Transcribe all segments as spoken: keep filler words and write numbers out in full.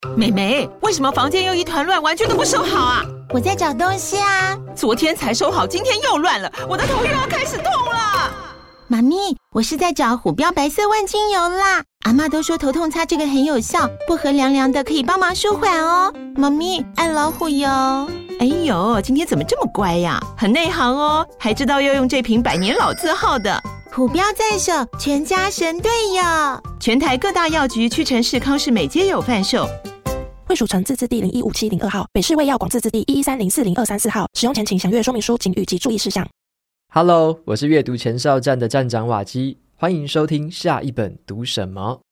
妹妹，为什么房间又一团乱，完全都不收好啊？ 我在找东西啊。 昨天才收好，今天又乱了，我的头又要开始痛了。 妈咪，我是在找虎标白色万金油啦。阿嬷都说头痛擦这个很有效，薄荷凉凉的，可以帮忙舒缓哦。妈咪，爱老虎油。 哎呦，今天怎么这么乖呀？很内行哦，还知道要用这瓶百年老字号的。 虎标在手，全家神队友。 全台各大药局、屈臣氏、康士美皆有贩售。 卫署成字字第零一五七零二号，北市卫药广字字第一一三零四零二三四号。使用前请详阅说明书、警语及注意事项。 Hello， 我是阅读前哨站的站长瓦基，欢迎收听下一本读什么。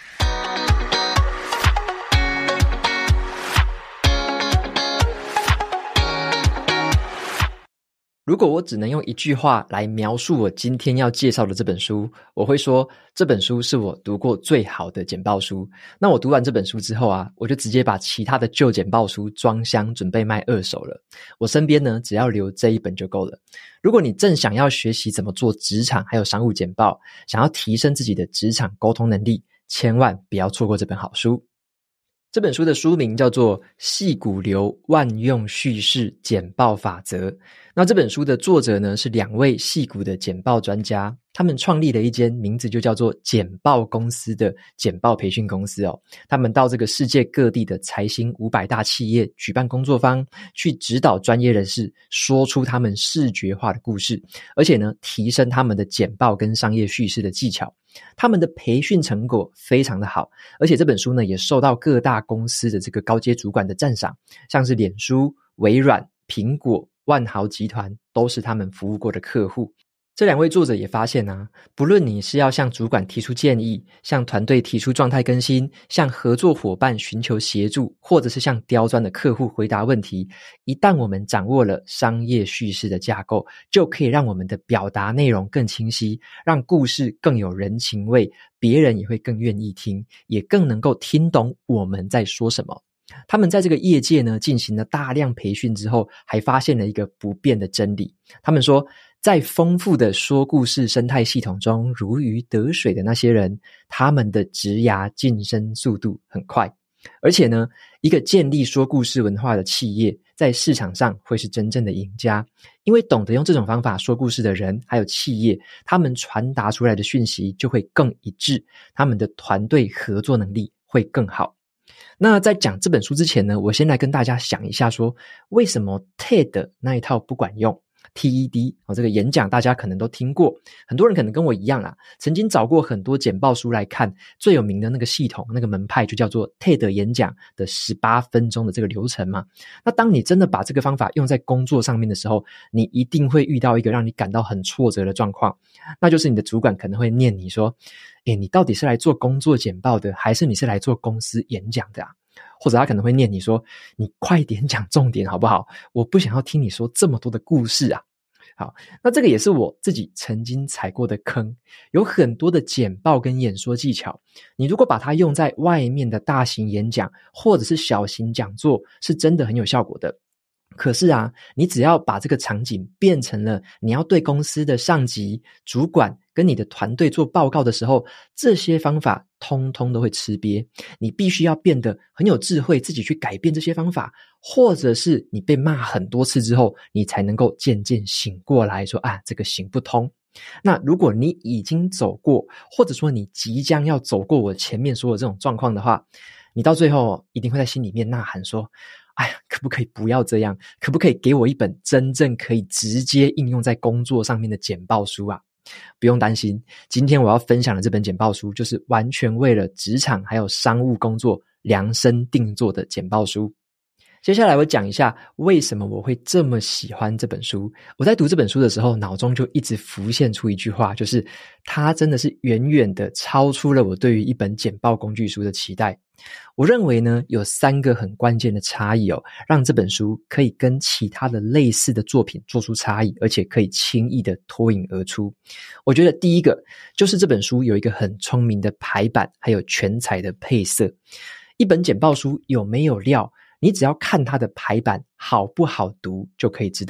如果我只能用一句话来描述我今天要介绍的这本书，我会说这本书是我读过最好的简报书。那我读完这本书之后啊，我就直接把其他的旧简报书装箱准备卖二手了。我身边呢，只要留这一本就够了。如果你正想要学习怎么做职场还有商务简报，想要提升自己的职场沟通能力，千万不要错过这本好书。这本书的书名叫做《矽谷流万用叙事简报法则》。那这本书的作者呢，是两位矽谷的简报专家，他们创立了一间名字就叫做简报公司的简报培训公司哦。他们到这个世界各地的财新五百大企业举办工作坊，去指导专业人士说出他们视觉化的故事，而且呢，提升他们的简报跟商业叙事的技巧。他们的培训成果非常的好，而且这本书呢，也受到各大公司的这个高阶主管的赞赏，像是脸书、微软、苹果、万豪集团都是他们服务过的客户。这两位作者也发现啊，不论你是要向主管提出建议，向团队提出状态更新，向合作伙伴寻求协助，或者是向刁钻的客户回答问题，一旦我们掌握了商业叙事的架构，就可以让我们的表达内容更清晰，让故事更有人情味，别人也会更愿意听，也更能够听懂我们在说什么。他们在这个业界呢进行了大量培训之后，还发现了一个不变的真理。他们说，在丰富的说故事生态系统中如鱼得水的那些人，他们的职涯晋升速度很快。而且呢，一个建立说故事文化的企业，在市场上会是真正的赢家，因为懂得用这种方法说故事的人还有企业，他们传达出来的讯息就会更一致，他们的团队合作能力会更好。那在讲这本书之前呢，我先来跟大家想一下说，为什么 T E D 那一套不管用。T E D、哦、这个演讲大家可能都听过，很多人可能跟我一样啦，曾经找过很多简报书来看，最有名的那个系统那个门派就叫做 T E D 演讲的十八分钟的这个流程嘛。那当你真的把这个方法用在工作上面的时候，你一定会遇到一个让你感到很挫折的状况，那就是你的主管可能会念你说，诶，你到底是来做工作简报的，还是你是来做公司演讲的啊？或者他可能会念你说，你快点讲重点好不好？我不想要听你说这么多的故事啊。好，那这个也是我自己曾经踩过的坑，有很多的简报跟演说技巧，你如果把它用在外面的大型演讲或者是小型讲座，是真的很有效果的。可是啊，你只要把这个场景变成了你要对公司的上级、主管跟你的团队做报告的时候，这些方法通通都会吃瘪。你必须要变得很有智慧，自己去改变这些方法，或者是你被骂很多次之后，你才能够渐渐醒过来说，啊，这个行不通。那如果你已经走过，或者说你即将要走过我前面说的这种状况的话，你到最后一定会在心里面呐喊说，哎呀，可不可以不要这样？可不可以给我一本真正可以直接应用在工作上面的简报书啊？不用担心，今天我要分享的这本简报书就是完全为了职场还有商务工作量身定做的简报书。接下来我讲一下为什么我会这么喜欢这本书。我在读这本书的时候，脑中就一直浮现出一句话，就是它真的是远远的超出了我对于一本简报工具书的期待。我认为呢，有三个很关键的差异哦，让这本书可以跟其他的类似的作品做出差异，而且可以轻易的脱颖而出。我觉得第一个就是这本书有一个很聪明的排版，还有全彩的配色。一本简报书有没有料，你只要看它的排版好不好读就可以知道了。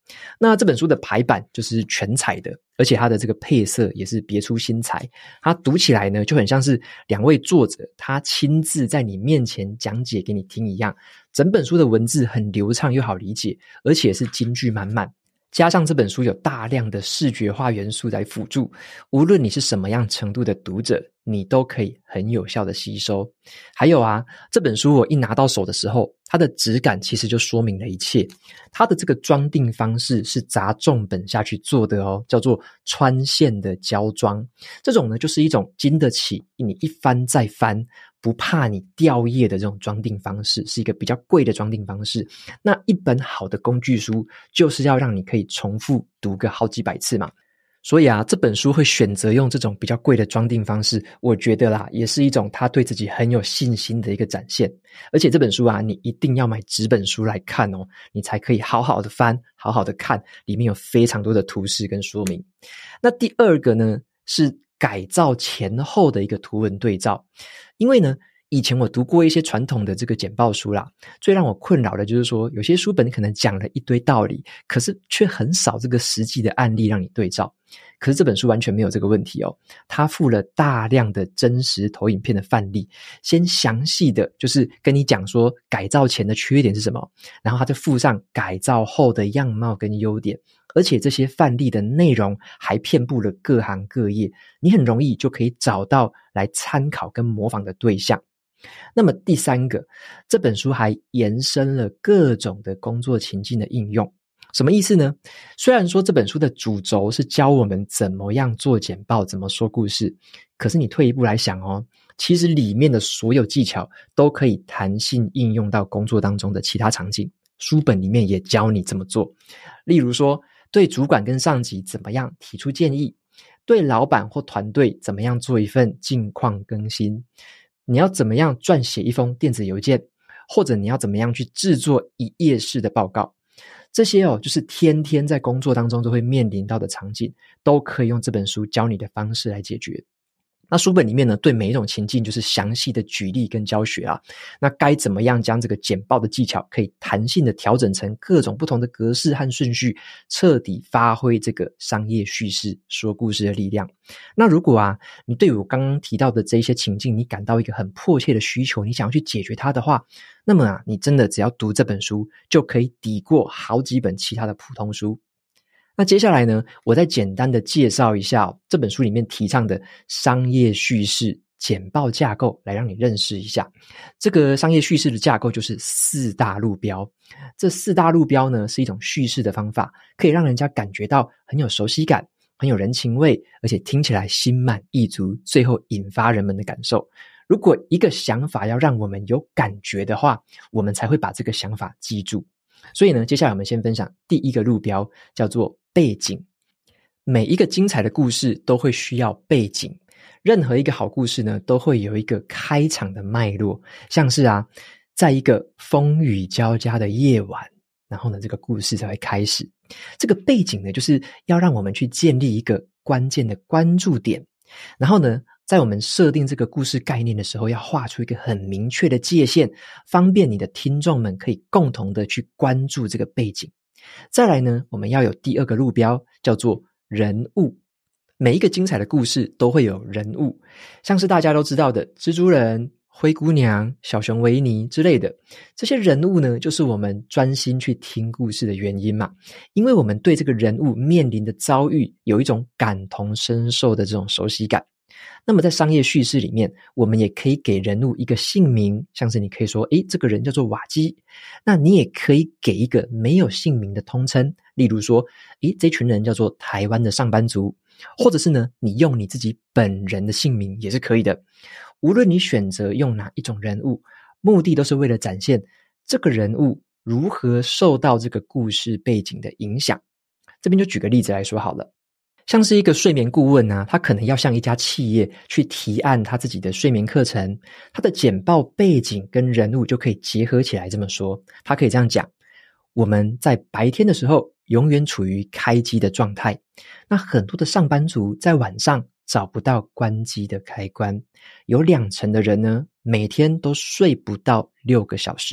那这本书的排版就是全彩的，而且它的这个配色也是别出心裁，它读起来呢就很像是两位作者他亲自在你面前讲解给你听一样。整本书的文字很流畅又好理解，而且是金句满满，加上这本书有大量的视觉化元素来辅助，无论你是什么样程度的读者，你都可以很有效的吸收。还有啊，这本书我一拿到手的时候，它的质感其实就说明了一切。它的这个装订方式是砸重本下去做的哦，叫做穿线的胶装。这种呢就是一种经得起你一翻再翻，不怕你掉页的这种装订方式，是一个比较贵的装订方式。那一本好的工具书就是要让你可以重复读个好几百次嘛。所以啊，这本书会选择用这种比较贵的装订方式，我觉得啦，也是一种他对自己很有信心的一个展现。而且这本书啊，你一定要买纸本书来看哦，你才可以好好的翻，好好的看，里面有非常多的图示跟说明。那第二个呢，是改造前后的一个图文对照。因为呢，以前我读过一些传统的这个简报书啦，最让我困扰的就是说，有些书本可能讲了一堆道理，可是却很少这个实际的案例让你对照。可是这本书完全没有这个问题哦，它附了大量的真实投影片的范例，先详细的就是跟你讲说改造前的缺点是什么，然后它就附上改造后的样貌跟优点，而且这些范例的内容还遍布了各行各业，你很容易就可以找到来参考跟模仿的对象。那么第三个，这本书还延伸了各种的工作情境的应用。什么意思呢？虽然说这本书的主轴是教我们怎么样做简报，怎么说故事，可是你退一步来想哦，其实里面的所有技巧都可以弹性应用到工作当中的其他场景，书本里面也教你怎么做。例如说，对主管跟上级怎么样提出建议，对老板或团队怎么样做一份近况更新，你要怎么样撰写一封电子邮件，或者你要怎么样去制作一页式的报告。这些哦，就是天天在工作当中都会面临到的场景，都可以用这本书教你的方式来解决。那书本里面呢，对每一种情境就是详细的举例跟教学啊。那该怎么样将这个简报的技巧可以弹性的调整成各种不同的格式和顺序，彻底发挥这个商业叙事说故事的力量。那如果啊，你对我刚刚提到的这些情境，你感到一个很迫切的需求，你想要去解决它的话，那么啊，你真的只要读这本书，就可以抵过好几本其他的普通书。那接下来呢，我再简单的介绍一下、哦、这本书里面提倡的商业叙事简报架构，来让你认识一下。这个商业叙事的架构就是四大路标。这四大路标呢，是一种叙事的方法，可以让人家感觉到很有熟悉感，很有人情味，而且听起来心满意足，最后引发人们的感受。如果一个想法要让我们有感觉的话，我们才会把这个想法记住。所以呢，接下来我们先分享第一个路标，叫做背景。每一个精彩的故事都会需要背景，任何一个好故事呢，都会有一个开场的脉络，像是啊，在一个风雨交加的夜晚，然后呢，这个故事才会开始。这个背景呢，就是要让我们去建立一个关键的关注点，然后呢，在我们设定这个故事概念的时候，要画出一个很明确的界限，方便你的听众们可以共同的去关注这个背景。再来呢，我们要有第二个路标，叫做人物。每一个精彩的故事都会有人物，像是大家都知道的蜘蛛人、灰姑娘、小熊维尼之类的，这些人物呢，就是我们专心去听故事的原因嘛。因为我们对这个人物面临的遭遇有一种感同身受的这种熟悉感。那么在商业叙事里面，我们也可以给人物一个姓名，像是你可以说，诶，这个人叫做瓦基。那你也可以给一个没有姓名的通称，例如说，诶，这群人叫做台湾的上班族，或者是呢，你用你自己本人的姓名也是可以的。无论你选择用哪一种人物，目的都是为了展现这个人物如何受到这个故事背景的影响。这边就举个例子来说好了。像是一个睡眠顾问啊，他可能要向一家企业去提案他自己的睡眠课程，他的简报背景跟人物就可以结合起来这么说。他可以这样讲，我们在白天的时候永远处于开机的状态，那很多的上班族在晚上找不到关机的开关，有两成的人呢，每天都睡不到六个小时。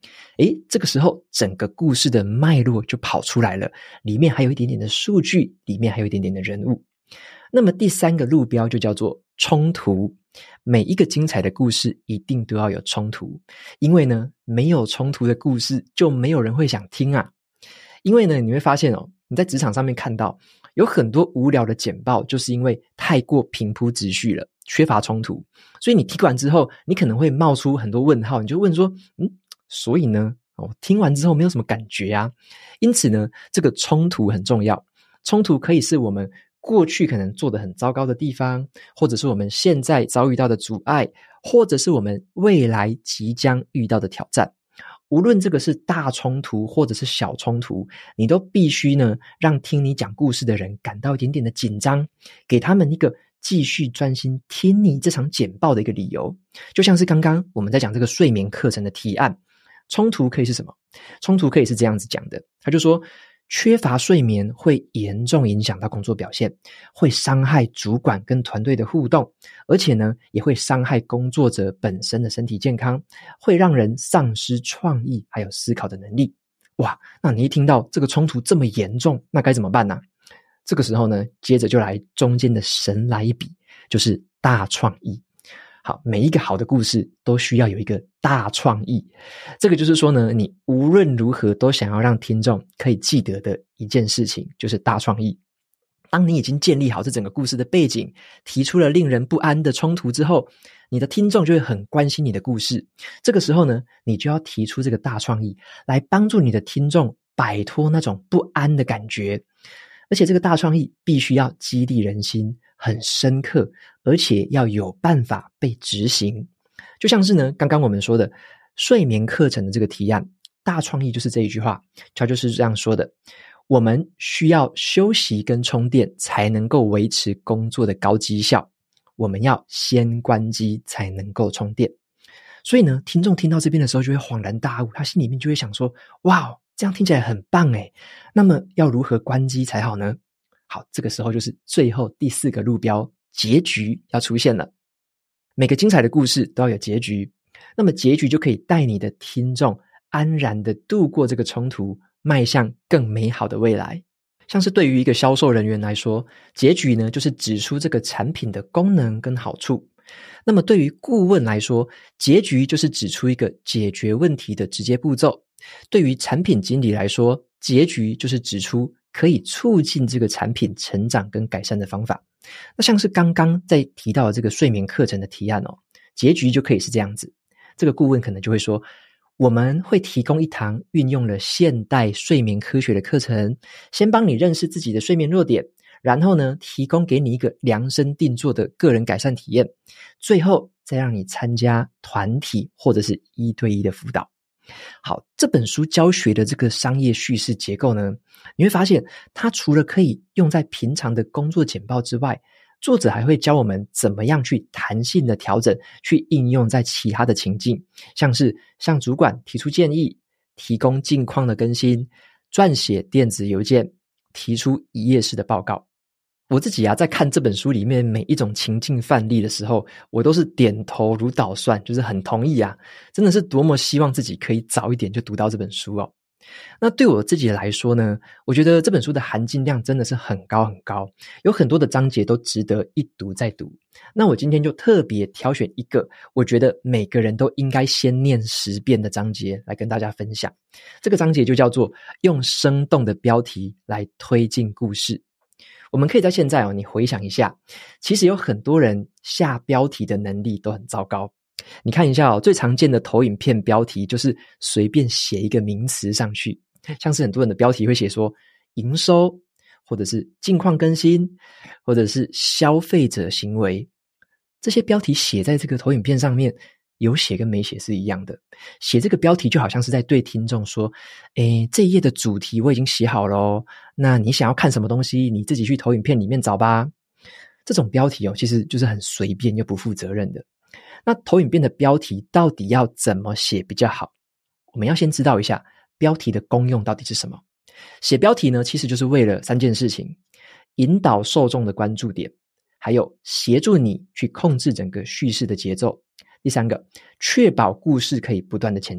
诶，这个时候整个故事的脉络就跑出来了，里面还有一点点的数据，里面还有一点点的人物。那么第三个路标就叫做冲突，每一个精彩的故事一定都要有冲突，因为呢，没有冲突的故事就没有人会想听啊。因为呢，你会发现哦，你在职场上面看到有很多无聊的简报，就是因为太过平铺直叙了，缺乏冲突，所以你听完之后，你可能会冒出很多问号，你就问说，嗯，所以呢，哦，听完之后没有什么感觉啊。因此呢，这个冲突很重要，冲突可以是我们过去可能做得很糟糕的地方，或者是我们现在遭遇到的阻碍，或者是我们未来即将遇到的挑战。无论这个是大冲突或者是小冲突，你都必须呢让听你讲故事的人感到一点点的紧张，给他们一个继续专心听你这场简报的一个理由。就像是刚刚我们在讲这个睡眠课程的提案，冲突可以是什么？冲突可以是这样子讲的，他就说缺乏睡眠会严重影响到工作表现，会伤害主管跟团队的互动，而且呢，也会伤害工作者本身的身体健康，会让人丧失创意还有思考的能力。哇，那你一听到这个冲突这么严重，那该怎么办呢？这个时候呢，接着就来中间的神来一笔，就是大创意。好，每一个好的故事都需要有一个大创意，这个就是说呢，你无论如何都想要让听众可以记得的一件事情，就是大创意。当你已经建立好这整个故事的背景，提出了令人不安的冲突之后，你的听众就会很关心你的故事。这个时候呢，你就要提出这个大创意，来帮助你的听众摆脱那种不安的感觉。而且这个大创意必须要激励人心，很深刻，而且要有办法被执行。就像是呢，刚刚我们说的睡眠课程的这个提案，大创意就是这一句话，它就是这样说的：我们需要休息跟充电才能够维持工作的高绩效，我们要先关机才能够充电。所以呢，听众听到这边的时候就会恍然大悟，他心里面就会想说，哇，这样听起来很棒诶，那么要如何关机才好呢？好，这个时候就是最后第四个路标，结局要出现了。每个精彩的故事都要有结局，那么结局就可以带你的听众安然的度过这个冲突，迈向更美好的未来。像是对于一个销售人员来说，结局呢就是指出这个产品的功能跟好处。那么对于顾问来说，结局就是指出一个解决问题的直接步骤。对于产品经理来说，结局就是指出可以促进这个产品成长跟改善的方法。那像是刚刚在提到的这个睡眠课程的提案哦，结局就可以是这样子。这个顾问可能就会说，我们会提供一堂运用了现代睡眠科学的课程，先帮你认识自己的睡眠弱点，然后呢，提供给你一个量身定做的个人改善体验，最后再让你参加团体或者是一对一的辅导。好，这本书教学的这个商业叙事结构呢，你会发现它除了可以用在平常的工作简报之外，作者还会教我们怎么样去弹性的调整，去应用在其他的情境，像是向主管提出建议，提供近况的更新，撰写电子邮件，提出一页式的报告。我自己啊，在看这本书里面每一种情境范例的时候，我都是点头如捣蒜，就是很同意啊，真的是多么希望自己可以早一点就读到这本书哦。那对我自己来说呢，我觉得这本书的含金量真的是很高很高，有很多的章节都值得一读再读。那我今天就特别挑选一个我觉得每个人都应该先念十遍的章节来跟大家分享。这个章节就叫做用生动的标题来推进故事。我们可以在现在哦，你回想一下，其实有很多人下标题的能力都很糟糕。你看一下哦，最常见的投影片标题就是随便写一个名词上去，像是很多人的标题会写说营收，或者是近况更新，或者是消费者行为。这些标题写在这个投影片上面，有写跟没写是一样的。写这个标题就好像是在对听众说，诶，这一页的主题我已经写好了哦，那你想要看什么东西，你自己去投影片里面找吧。这种标题哦，其实就是很随便又不负责任的。那投影片的标题到底要怎么写比较好？我们要先知道一下标题的功用到底是什么。写标题呢，其实就是为了三件事情：引导受众的关注点，还有协助你去控制整个叙事的节奏。第三个，确保故事可以不断的前进。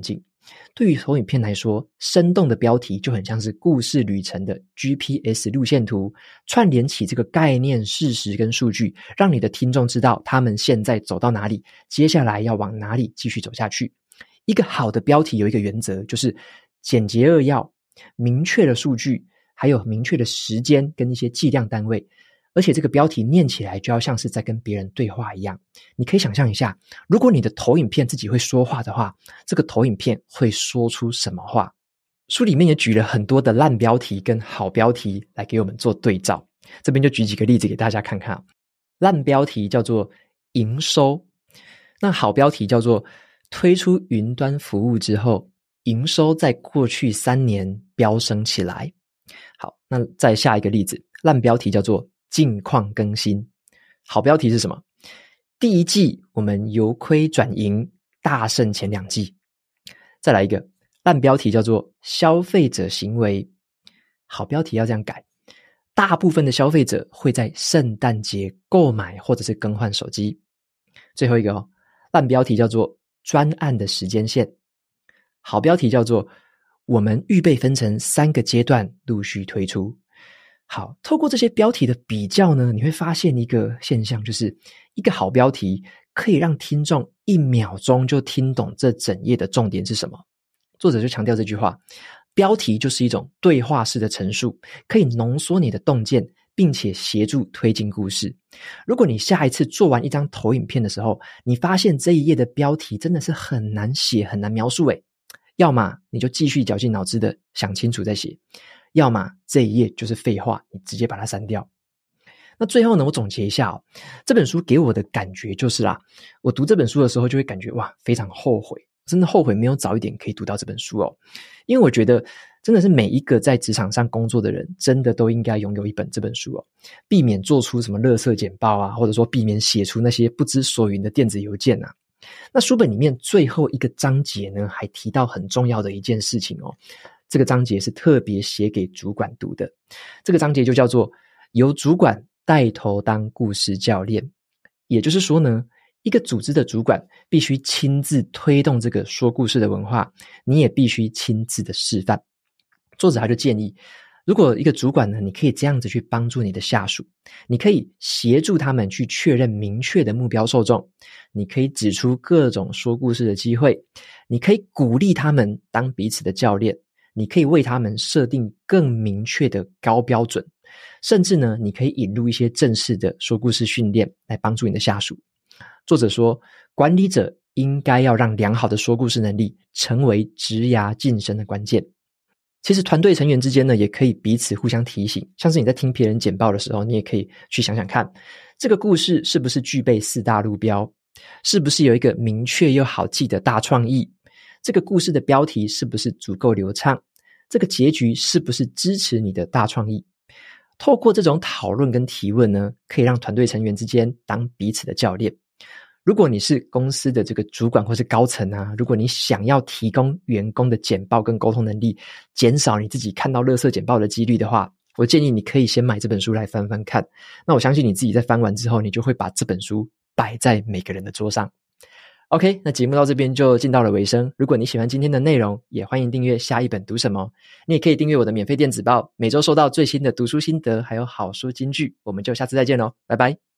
对于投影片来说，生动的标题就很像是故事旅程的 G P S 路线图，串联起这个概念、事实跟数据，让你的听众知道他们现在走到哪里，接下来要往哪里继续走下去。一个好的标题有一个原则，就是简洁扼要，明确的数据，还有明确的时间跟一些计量单位，而且这个标题念起来就要像是在跟别人对话一样。你可以想象一下，如果你的投影片自己会说话的话，这个投影片会说出什么话？书里面也举了很多的烂标题跟好标题来给我们做对照，这边就举几个例子给大家看看。烂标题叫做营收，那好标题叫做推出云端服务之后，营收在过去三年飙升起来。好，那再下一个例子，烂标题叫做近况更新，好标题是什么？第一季我们由亏转盈，大胜前两季。再来一个烂标题叫做消费者行为，好标题要这样改，大部分的消费者会在圣诞节购买或者是更换手机。最后一个哦，烂标题叫做专案的时间线，好标题叫做我们预备分成三个阶段陆续推出。好，透过这些标题的比较呢，你会发现一个现象，就是一个好标题可以让听众一秒钟就听懂这整页的重点是什么。作者就强调这句话，标题就是一种对话式的陈述，可以浓缩你的洞见，并且协助推进故事。如果你下一次做完一张投影片的时候，你发现这一页的标题真的是很难写，很难描述诶，要么你就继续绞尽脑汁的想清楚再写，要么这一页就是废话，你直接把它删掉。那最后呢，我总结一下哦，这本书给我的感觉就是啦，我读这本书的时候就会感觉哇，非常后悔，真的后悔没有早一点可以读到这本书哦。因为我觉得真的是每一个在职场上工作的人，真的都应该拥有一本这本书哦，避免做出什么垃圾简报啊，或者说避免写出那些不知所云的电子邮件啊。那书本里面最后一个章节呢，还提到很重要的一件事情哦。这个章节是特别写给主管读的，这个章节就叫做由主管带头当故事教练。也就是说呢，一个组织的主管必须亲自推动这个说故事的文化，你也必须亲自的示范。作者他就建议，如果一个主管呢，你可以这样子去帮助你的下属，你可以协助他们去确认明确的目标受众，你可以指出各种说故事的机会，你可以鼓励他们当彼此的教练，你可以为他们设定更明确的高标准，甚至呢，你可以引入一些正式的说故事训练来帮助你的下属。作者说，管理者应该要让良好的说故事能力成为职涯晋升的关键。其实团队成员之间呢，也可以彼此互相提醒，像是你在听别人简报的时候，你也可以去想想看，这个故事是不是具备四大路标，是不是有一个明确又好记的大创意，这个故事的标题是不是足够流畅，这个结局是不是支持你的大创意。透过这种讨论跟提问呢，可以让团队成员之间当彼此的教练。如果你是公司的这个主管或是高层啊，如果你想要提供员工的简报跟沟通能力，减少你自己看到垃圾简报的几率的话，我建议你可以先买这本书来翻翻看。那我相信你自己在翻完之后，你就会把这本书摆在每个人的桌上。OK， 那节目到这边就进到了尾声。如果你喜欢今天的内容，也欢迎订阅下一本读什么。你也可以订阅我的免费电子报，每周收到最新的读书心得，还有好书金句。我们就下次再见咯，拜拜。